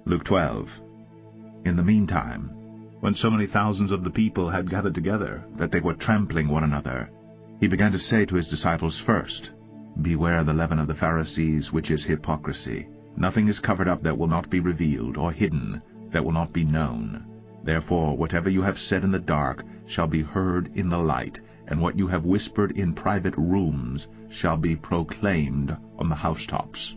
Luke 12. In the meantime, when so many thousands of the people had gathered together that they were trampling one another, he began to say to his disciples first, Beware the leaven of the Pharisees, which is hypocrisy. Nothing is covered up that will not be revealed, or hidden that will not be known. Therefore whatever you have said in the dark shall be heard in the light, and what you have whispered in private rooms shall be proclaimed on the housetops.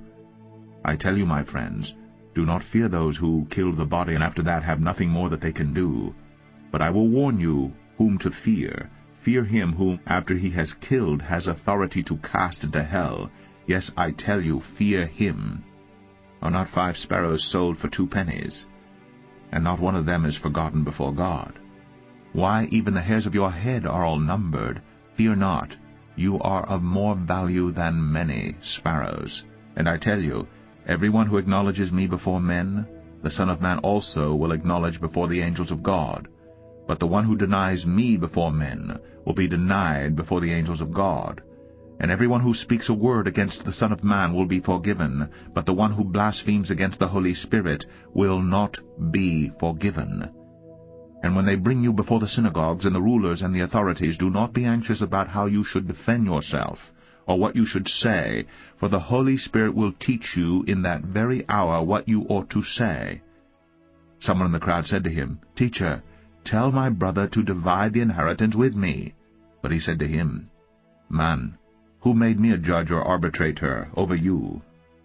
I tell you, my friends, do not fear those who kill the body, and after that have nothing more that they can do. But I will warn you whom to fear. Fear him whom, after he has killed, has authority to cast into hell. Yes, I tell you, fear him. Are not 5 sparrows sold for 2 pennies? And not one of them is forgotten before God. Why, even the hairs of your head are all numbered. Fear not, you are of more value than many sparrows. And I tell you, everyone who acknowledges me before men, the Son of Man also will acknowledge before the angels of God. But the one who denies me before men will be denied before the angels of God. And everyone who speaks a word against the Son of Man will be forgiven, but the one who blasphemes against the Holy Spirit will not be forgiven. And when they bring you before the synagogues and the rulers and the authorities, do not be anxious about how you should defend yourself, or what you should say, for the Holy Spirit will teach you in that very hour what you ought to say. Someone in the crowd said to him, Teacher, tell my brother to divide the inheritance with me. But he said to him, Man, who made me a judge or arbitrator over you?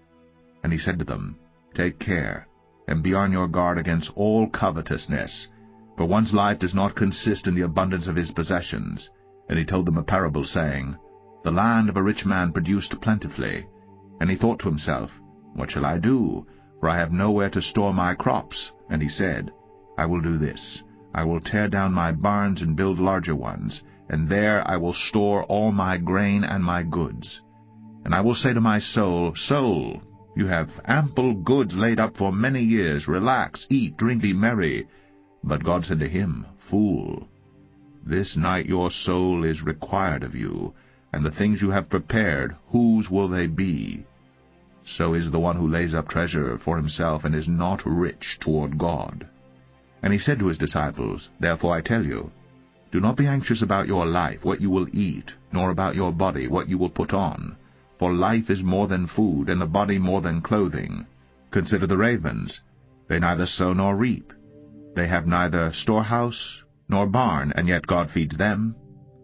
And he said to them, Take care, and be on your guard against all covetousness, for one's life does not consist in the abundance of his possessions. And he told them a parable, saying, The land of a rich man produced plentifully. And he thought to himself, What shall I do? For I have nowhere to store my crops. And he said, I will do this. I will tear down my barns and build larger ones, and there I will store all my grain and my goods. And I will say to my soul, Soul, you have ample goods laid up for many years. Relax, eat, drink, be merry. But God said to him, Fool, this night your soul is required of you, and the things you have prepared, whose will they be? So is the one who lays up treasure for himself and is not rich toward God. And he said to his disciples, Therefore I tell you, do not be anxious about your life, what you will eat, nor about your body, what you will put on. For life is more than food, and the body more than clothing. Consider the ravens. They neither sow nor reap. They have neither storehouse nor barn, and yet God feeds them.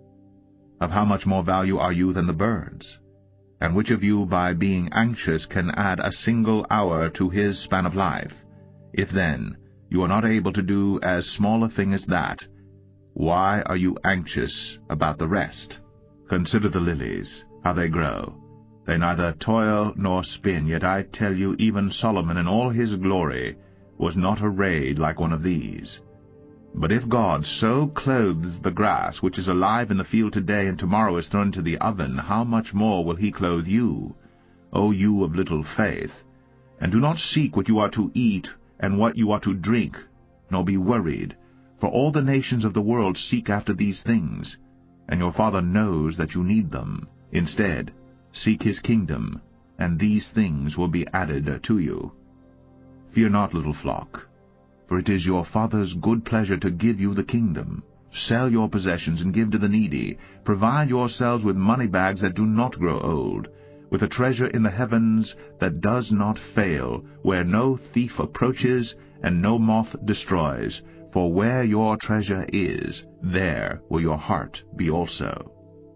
Of how much more value are you than the birds? And which of you, by being anxious, can add a single hour to his span of life? If then you are not able to do as small a thing as that, why are you anxious about the rest? Consider the lilies, how they grow. They neither toil nor spin, yet I tell you, even Solomon in all his glory was not arrayed like one of these. But if God so clothes the grass, which is alive in the field today and tomorrow is thrown into the oven, how much more will he clothe you, O you of little faith? And do not seek what you are to eat and what you are to drink, nor be worried, for all the nations of the world seek after these things, and your Father knows that you need them. Instead, seek his kingdom, and these things will be added to you. Fear not, little flock, for it is your Father's good pleasure to give you the kingdom. Sell your possessions and give to the needy. Provide yourselves with money bags that do not grow old, with a treasure in the heavens that does not fail, where no thief approaches and no moth destroys. For where your treasure is, there will your heart be also.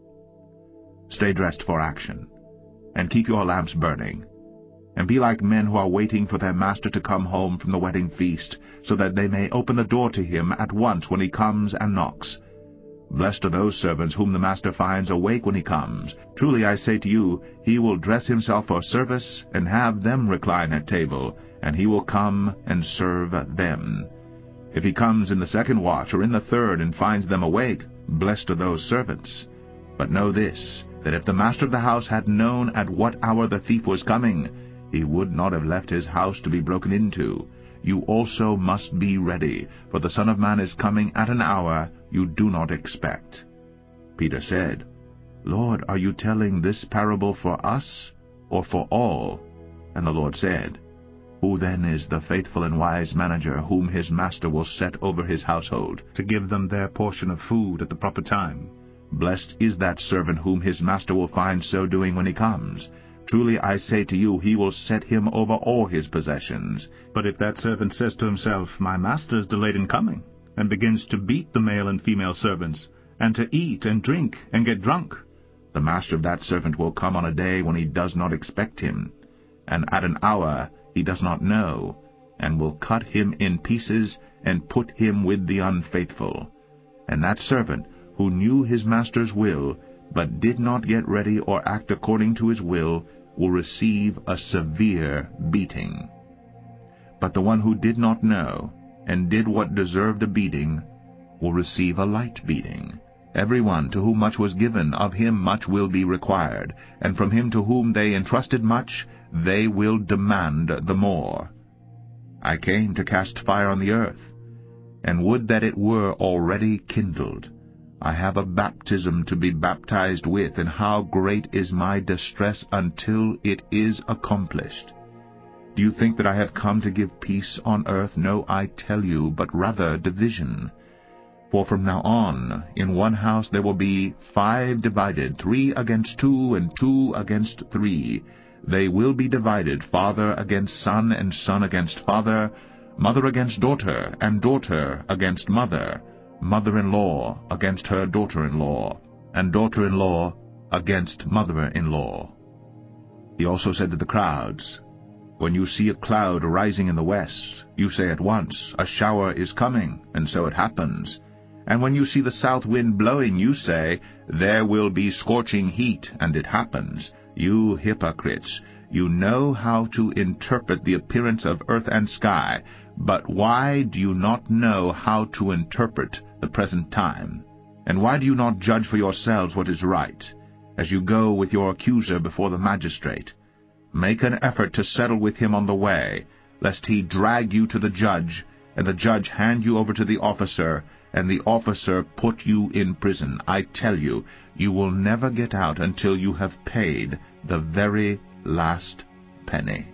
Stay dressed for action, and keep your lamps burning, and be like men who are waiting for their master to come home from the wedding feast, so that they may open the door to him at once when he comes and knocks. Blessed are those servants whom the master finds awake when he comes. Truly I say to you, he will dress himself for service, and have them recline at table, and he will come and serve them. If he comes in the second watch, or in the third, and finds them awake, blessed are those servants. But know this, that if the master of the house had known at what hour the thief was coming, he would not have left his house to be broken into. You also must be ready, for the Son of Man is coming at an hour you do not expect. Peter said, Lord, are you telling this parable for us, or for all? And the Lord said, Who then is the faithful and wise manager whom his master will set over his household, to give them their portion of food at the proper time? Blessed is that servant whom his master will find so doing when he comes. Truly I say to you, he will set him over all his possessions. But if that servant says to himself, My master is delayed in coming, and begins to beat the male and female servants, and to eat and drink and get drunk, the master of that servant will come on a day when he does not expect him, and at an hour he does not know, and will cut him in pieces, and put him with the unfaithful. And that servant, who knew his master's will, but did not get ready or act according to his will receive a severe beating. But the one who did not know, and did what deserved a beating, will receive a light beating. Everyone to whom much was given, of him much will be required, and from him to whom they entrusted much, they will demand the more. I came to cast fire on the earth, and would that it were already kindled. I have a baptism to be baptized with, and how great is my distress until it is accomplished. Do you think that I have come to give peace on earth? No, I tell you, but rather division. For from now on, in one house there will be 5 divided, 3 against 2, and 2 against 3. They will be divided, father against son, and son against father, mother against daughter, and daughter against mother, mother-in-law against her daughter-in-law, and daughter-in-law against mother-in-law. He also said to the crowds, When you see a cloud rising in the west, you say at once, A shower is coming, and so it happens. And when you see the south wind blowing, you say, There will be scorching heat, and it happens. You hypocrites, you know how to interpret the appearance of earth and sky, but why do you not know how to interpret the present time? And why do you not judge for yourselves what is right, as you go with your accuser before the magistrate? Make an effort to settle with him on the way, lest he drag you to the judge, and the judge hand you over to the officer, and the officer put you in prison. I tell you, you will never get out until you have paid the very last penny.